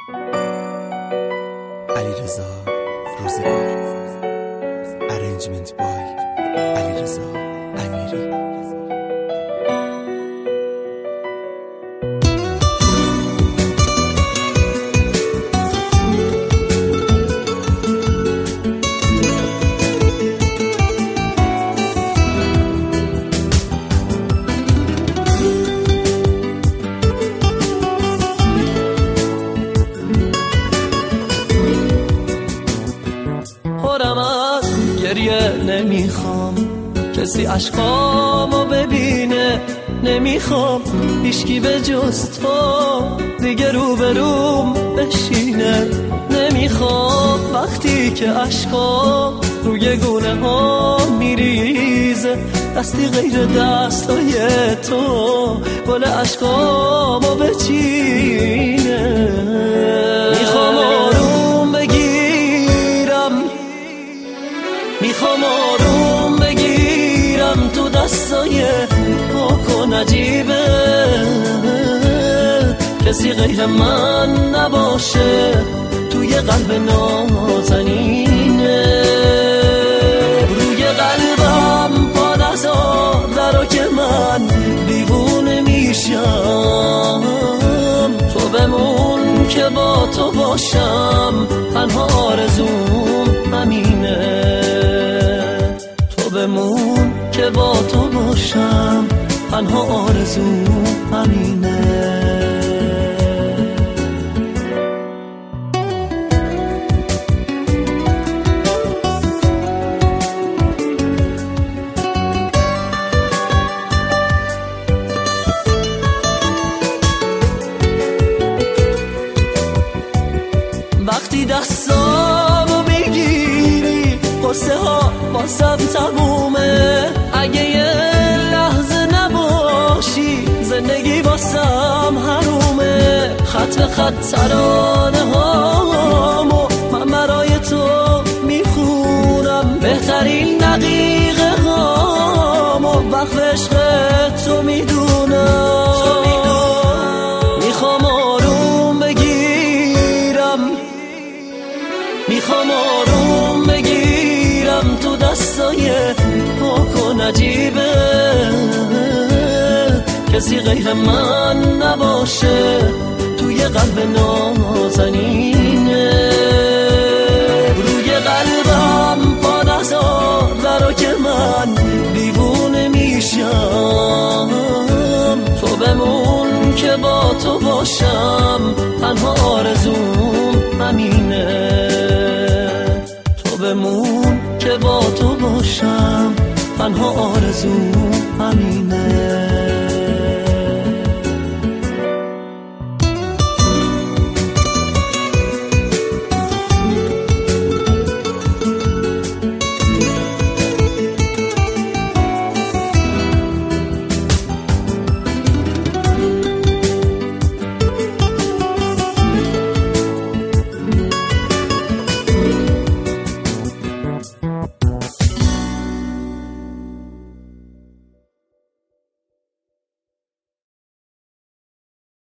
علیرضا روزگار. ارنجمنت بای علیرضا امیری. نمیخوام کسی عشقامو ببینه، نمیخوام هیچکی به جز تو دیگه روبروم بشینه، نمیخوام وقتی که عشقام روی گونه ها میریزه دستی غیر دستای تو گل عشقامو بچینه. میخوام آروم بگیرم، میخوام آروم بگیرم تو دستای پاک و نجیبه، کسی غیر من نباشه توی قلب نازنینه. روی قلبم پا نذار درو که من دیوونه میشم، تو بمون که با تو باشم، تنها آرزوم همینه. بمون که با تو باشم، تنها آرزوم همینه. وقتی دستامو میگیری قصه ها واسم تمومه، اگه یه لحظه نباشی زندگی واسم حرومه. خط به خط ترانه هامو من برای تو میخونم، بهترین دقیقه هامو وقت عشق تو میدونم. میخوام آروم بگیرم، میخوام آروم بگیرم تو دستای پاک و نجیبه، کسی غیر من نباشه توی قلب نازنینه. روی قلبم پا نذار درو که من دیوونه میشم، تو بمون که با تو باشم، تنها آرزوم همینه. تو بمون که با تو باشم، تنها آرزوم همینه.